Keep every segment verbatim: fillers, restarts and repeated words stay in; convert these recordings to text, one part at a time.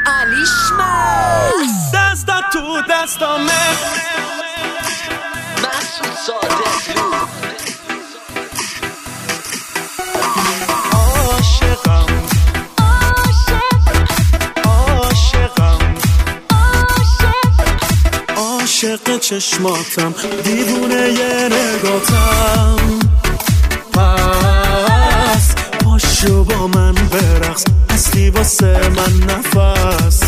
علیشمست دستا تو دستامه محسود صادقلو عاشقم عاشقم عاشق چشماتم دیوونه یه نگاتم پس پاشو با من برقص هستی واسه من نفس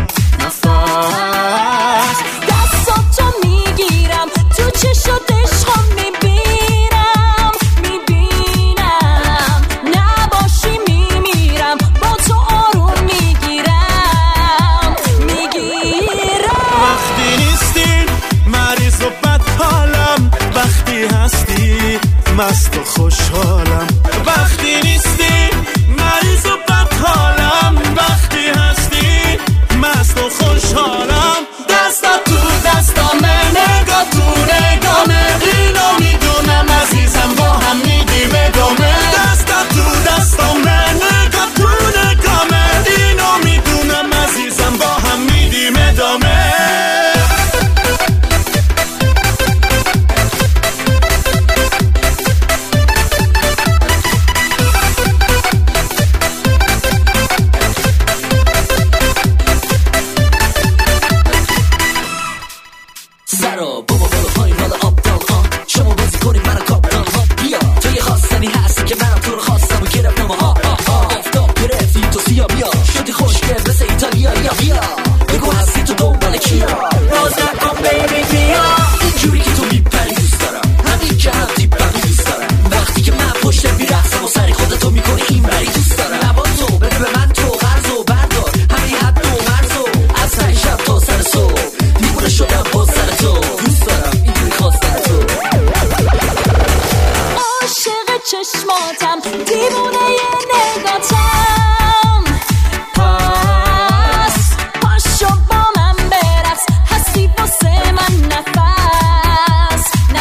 نفس دستاتو میگیرم تو چشات عشقم میبینم میبینم نباشی میمیرم با تو آروم میگیرم میگیرم وقتی نیستی مریض و بد حالم وقتی هستی مست و خوشحالم وقتی نیستی مریض و بد حالم وقتی هستی مست و خوشحالم دستا تو دستامه نگاه تو نگامه اینو میدونم عزیزم با هم میدیم ادامه دستا تو دستامه نگاه تو نگامه اینو میدونم عزیزم با هم میدیم ادامه سرا بابا بالا پایین حالا آبدال ها شما بازی کنید منو کاپتان ها بیا تو یه خواستنی هستی که منم تو رو خواستم و گرفتم ها ها ها آفتاب گرفتی تو سیا بیا شدی خوشگل مثل ایتالیا یا بیا بگو هستی تو دنبال کیا باز نکن بیبی بیا اینجوری که تو میپری دوست دارم همین که هم دیپمی دوست دارم وقتی که من پشت میرقصم و سری خودتو میکنی این بری دوست دارم لباتو بده به من تو قرض و بردار همین حد و مرز و از ته شب تا سر صبح دیوونه شدم باز سر تو دوست دارم اینجوری خواستن تو عاشق چشماتم دیوونه یه نگاتم پس پاشو با من برقص هستی واسه من نفس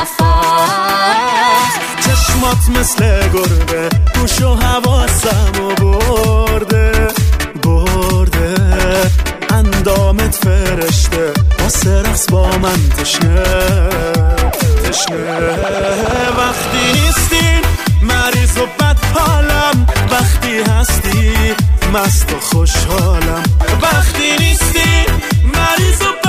نفس چشمات مثل گربه گوش و حواسم و برده برده اندامت فرشته واسه رقص با من تشنه تشنه وقتی نیستی مریض و بد حالم وقتی هستی مست و خوشحالم وقتی نیستی مریض و